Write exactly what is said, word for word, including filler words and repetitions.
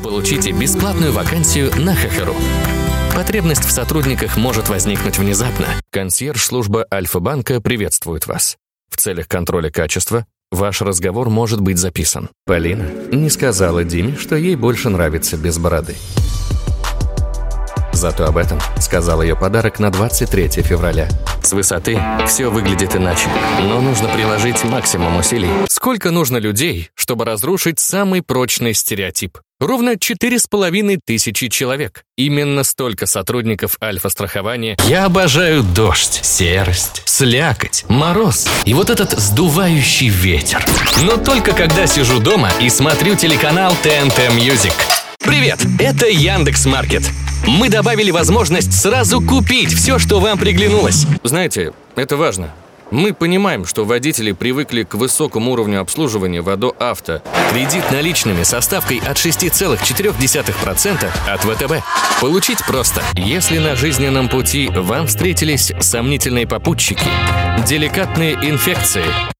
Получите бесплатную вакансию на ХХРУ. Потребность в сотрудниках может возникнуть внезапно. Консьерж-служба Альфа-банка приветствует вас. В целях контроля качества ваш разговор может быть записан. Полина не сказала Диме, что ей больше нравится без бороды. Зато об этом сказал ее подарок на двадцать третье февраля. С высоты все выглядит иначе, но нужно приложить максимум усилий. Сколько нужно людей, чтобы разрушить самый прочный стереотип? Ровно четыре с половиной тысячи человек. Именно столько сотрудников Альфа-страхования. Я обожаю дождь, серость, слякоть, мороз и вот этот сдувающий ветер. Но только когда сижу дома и смотрю телеканал Т Н Т Music. Привет, это Яндекс.Маркет. Мы добавили возможность сразу купить все, что вам приглянулось. Знаете, это важно. Мы понимаем, что водители привыкли к высокому уровню обслуживания в АДО Авто. Кредит наличными со ставкой от шесть целых четыре десятых процента от В Т Б. Получить просто. Если на жизненном пути вам встретились сомнительные попутчики, деликатные инфекции,